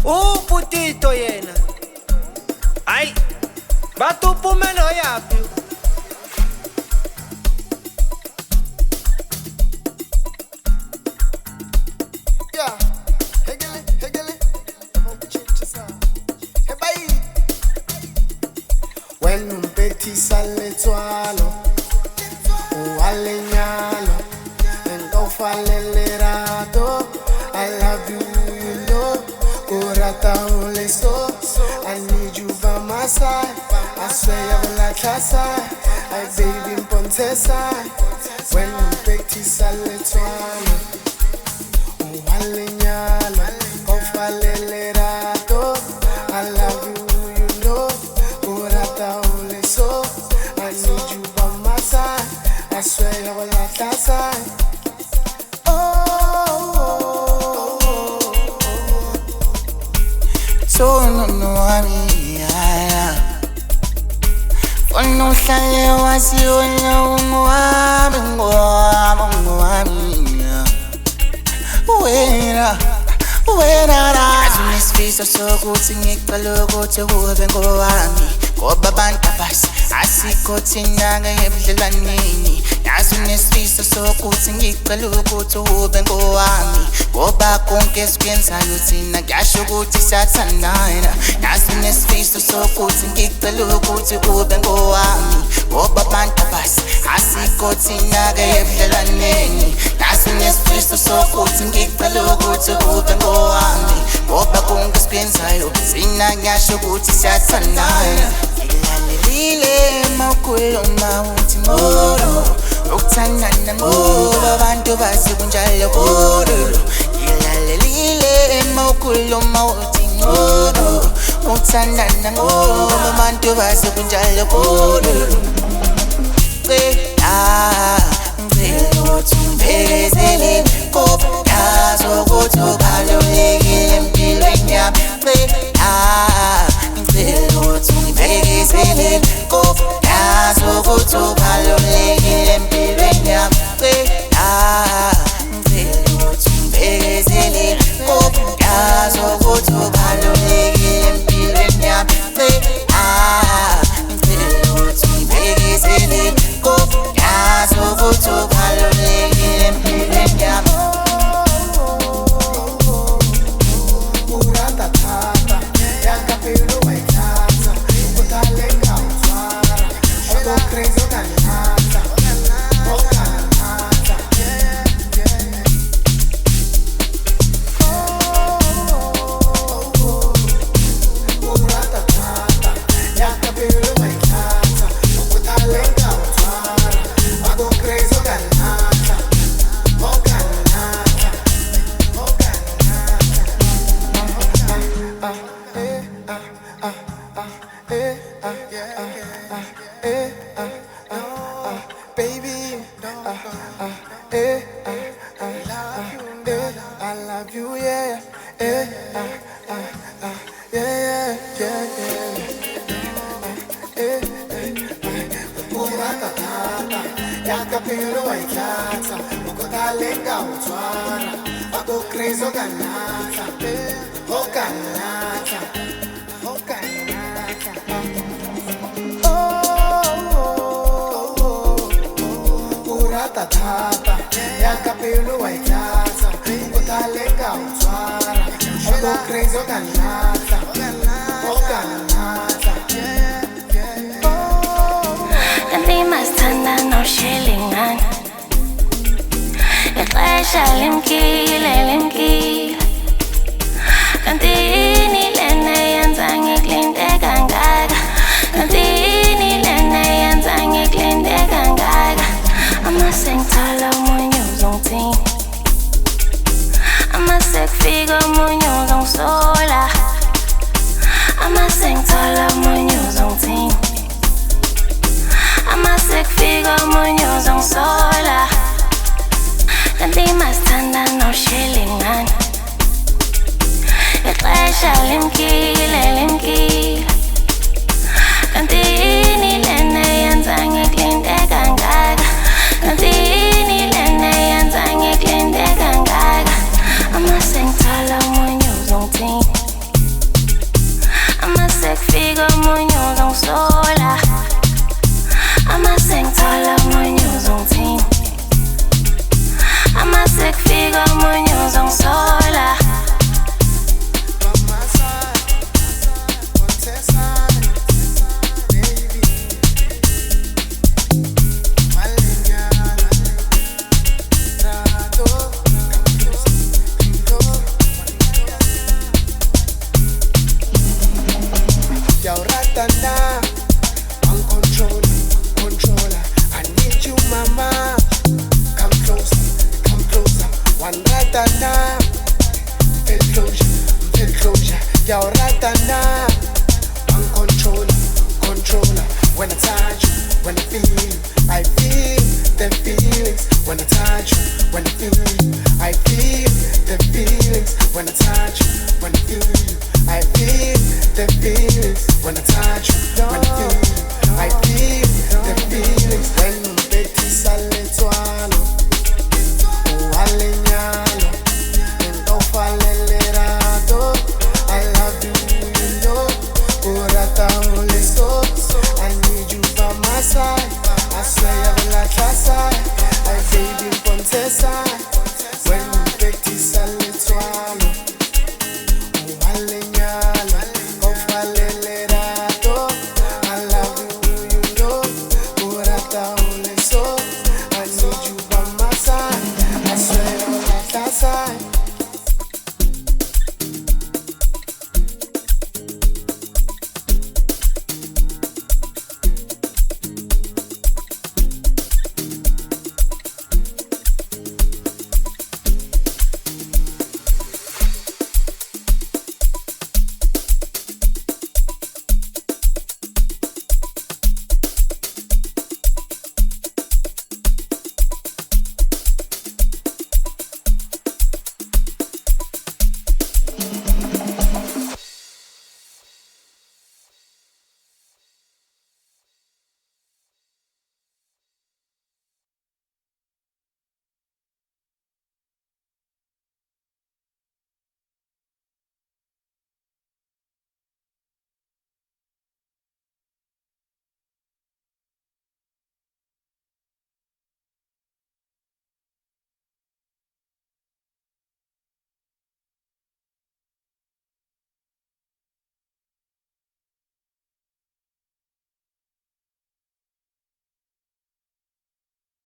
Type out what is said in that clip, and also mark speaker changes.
Speaker 1: Putito yena. Ay, batupumelo yapi.
Speaker 2: Yeah, hegele, hey bye. When umpethisa letswalo, uwalenyalo, engofalelerato. I love you, you know. Kurata ole so, I need you by my side. I swear I will not side. I baby ponte side. When umpethisa letswalo, uwalenyalo, engofalelerato. I love you, you know. Kurata ole so, I need you by my side. I swear I will not side.
Speaker 3: So no yeah. Ono hlale wasiona ungwami wena la azinesifiso sokuthi ngiqala ukuthi kube ngowami ngoba abantu abasi asikho thina ngebudlelwaneni azinesifiso sokuthi ngiqala ukuthi kube ngowami ngoba konke esikwenzayo thina ngasho ukuthi siyathandana azinesifiso sokuthi ngiqala ukuthi kube ngowami ngoba abantu abasi asikho thina ngebudlelwaneni azinesifiso sokuthi ngiqala ukuthi kube ngowami ngoba konke esikwenzayo thina ngasho ukuthi siyathandana Lile makuloma uthi moro ukuthandana ngoba abantu bazi kunjalo kodwa Lile makuloma uthi moro ukuthandana ngoba abantu bazi kunjalo kodwa Ngizele ngoba yazo ukuthi ubalulekile empilweni yami Ngizele ukuthi ungibhekisele ngoba yazo ukuthi ubalulekile empilweni yami Ngizele ukuthi ungibhekisele ngoba yazo ukuthi ubalulekile empilweni yami Ngizele ukuthi ungibhekisele ngoba yazo ukuthi ubalulekile empilweni yami
Speaker 2: Baby, I love you, yeah, Yakapelo waikata, ukotalenga utwara, wako crazy okanata, okanata. Tata, yakapelo waikata, ukotalenga utwara, wako crazy okanata, okanata.
Speaker 4: Kanti masithanda noshelingana Ixesha limkile Kanti ini lena yenza ngikulinde kangaka Kanti ini lena yenza ngikulinde kangaka Amasengithola omunye uzongithini Amasekufika omunye uzongisola Amasengithola omunye uzongithini Amasekufika omunye uzongisola Kanti masithanda noshelingana Ixesha limkile Kanti ini lena yenza ngikulinde kangaka Kanti ini lena yenza ngikulinde kangaka Amasengithola omunye uzongithini kufika omunye uzongisola ama sengithola omunye uzongithini ama sekufika omunye uzongisola
Speaker 2: Yo, ratana, one controller. When I touch you, when I feel you, I feel the feelings. When I touch you, when I feel you, I feel the feelings. When I touch you, when I feel you, I feel the feelings. When I touch you, when I feel you, I feel the feelings. When Betty Saletuano, Aleñalo, and Ofalelerado. I love you, you know. Urata ole so. I need you by my side. I swear I will like your side. I baby ponte side. When you take this a little